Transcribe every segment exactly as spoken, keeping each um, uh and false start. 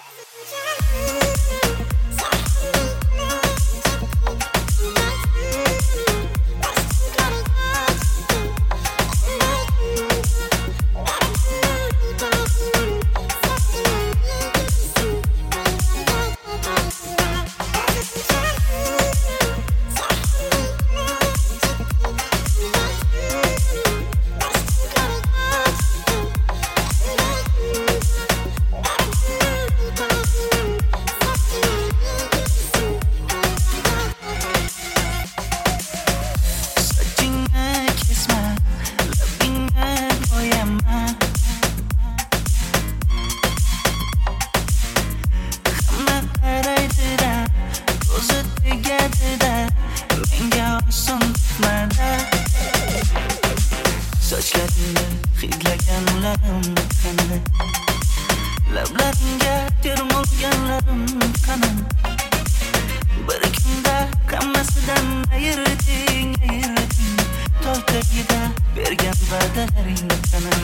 Sochlaringni hidlaganlarim qani, lablaringga termolganlarim qani. Bir kunda hammasidan ayırding, ayırding, tol tagida bergan va'dalaring qani.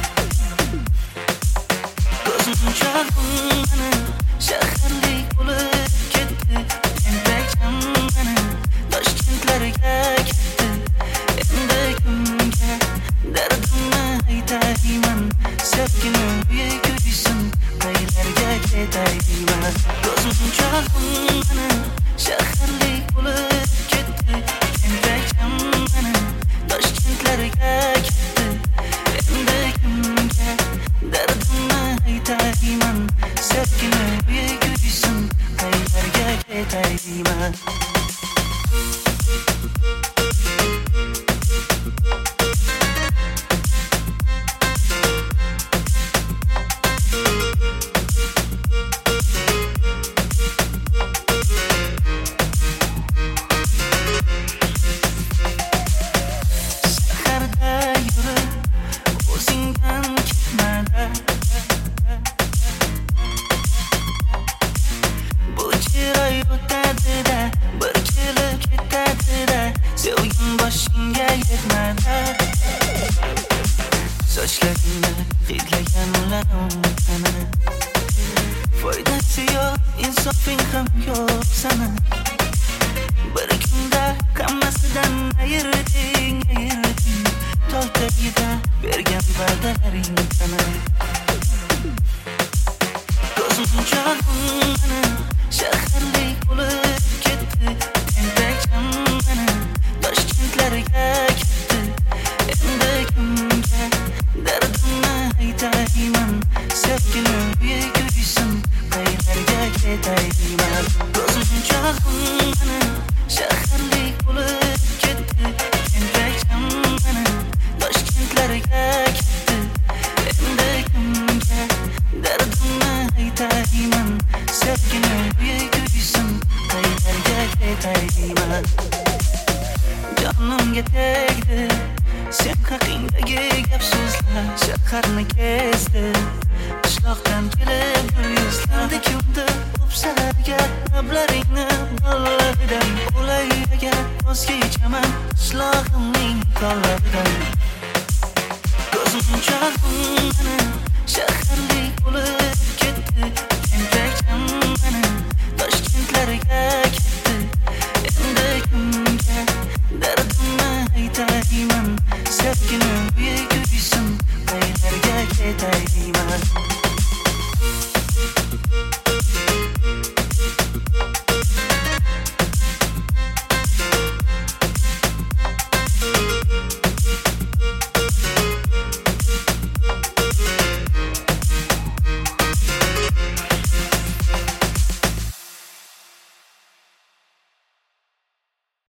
Ko'zim chog'im qani, shaharlik bo'lib ketdi, tentakam qani, Toshkentlarga ketdi. Endi kimga dardimni aytayman, sevgilim kuysin, qaylarga ketay deyman. Ko'zim chog'im qani, shaharlik bo'lib ketdi, tentakam qani, Toshkentlarga ketdi. Endi kimga dardimni aytayman, sevgilim kuysin, qaylarga ketay deyman. Sochlaringni hidlaganlarim qani, foydasi yo'q, insofing ham yo'q sana. Bir kunda hammasidan ayırding, ayırding, tol tagida bergan va'dalaring qani. Ko'zim chog'im qani, shaharlik bo'lib ketdi, tentakam qani, Toshkentlarga ketdi. Endi kimga dardimni aytayman, sevgilim kuysin, qaylarga ketay deyman. Ko'zim chog'im qani, shaharlik bo'lib ketdi, tentakam qani, Toshkentlarga ketdi. Endi kimga dardimni aytayman, sevgilim kuysin, qaylarga ketay deyman. Jonimga tegdi sen haqingdagi gap so'zlar, shaharni kezdi, qishloqdan kelib bir yuzlarni ko'rdi, o'psalarga lablaringni bollaridan, o'lay agar vazga ichaman qishlog'imning kollaridan.